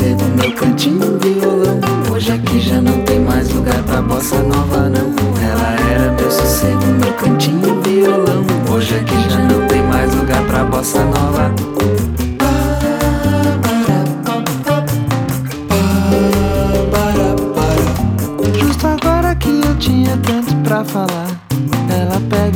sossego, meu cantinho, violão. Hoje aqui já não tem mais lugar pra bossa nova não. Ela era meu sossego, meu cantinho, violão. Hoje aqui já não tem mais lugar pra bossa nova. Justo agora que eu tinha tanto pra falar, ela pega